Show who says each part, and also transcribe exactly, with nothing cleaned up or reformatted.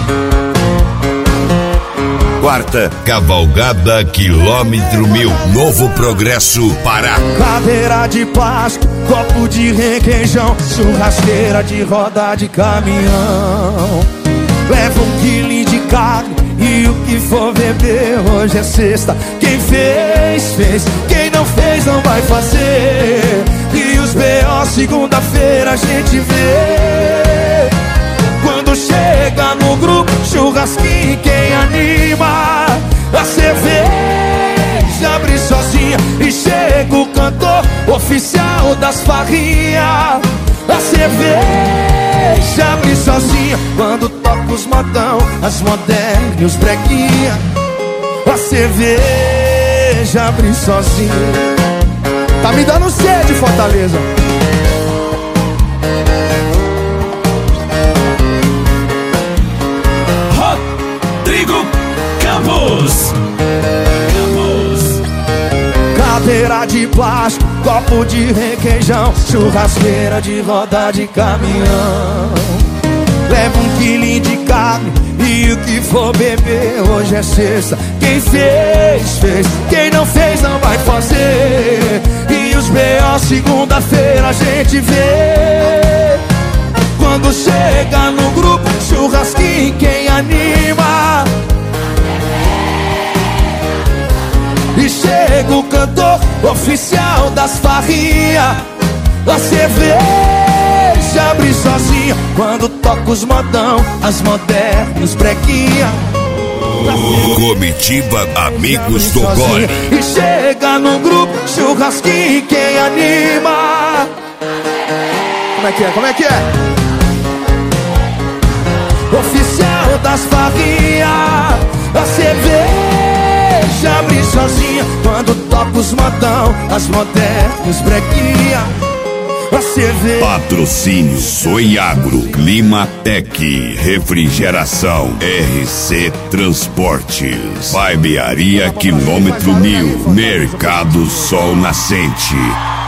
Speaker 1: Quarta Cavalgada Quilômetro Mil, Novo Progresso, Pará.
Speaker 2: Cadeira de plástico, copo de requeijão, churrasqueira de roda de caminhão. Leva um quilinho de carne e o que for beber. Hoje é sexta, quem fez, fez. Quem não fez, não vai fazer. E os B O segunda-feira a gente vê. Quando chega no grupo, churrasquinho, quem anima? A cerveja abre sozinha e chega o cantor oficial das farrinhas. A cerveja abre sozinha quando toca os modão, as modernas e os breguinha. A cerveja abre sozinha. Tá me dando sede, Fortaleza.
Speaker 3: Rodrigo Campos.
Speaker 2: Cadeira de plástico, copo de requeijão, churrasqueira de roda de caminhão. Leva um quilinho de carne e o que for beber. Hoje é sexta, quem fez, fez. Quem não fez, não vai fazer. E os B O segunda-feira a gente vê. Quando chega no grupo, churrasquinho, quem anima? E chega o cantor oficial das farrinhas. A cerveja abre sozinha quando toca os modão, as modernas, os breguinha.
Speaker 1: Comitiva Amigos do Gole.
Speaker 2: E chega no grupo, churrasquinho, quem anima? Como é que é? Como é que é? Oficial das farrinhas. A cerveja abre sozinha quando toca os modão, as modernas, os breguinha. A cerveja.
Speaker 1: Patrocínio Soiagro, Climatec, Refrigeração, R C Transportes, Barbearia Quilômetro Mil, Mercado Sol Nascente.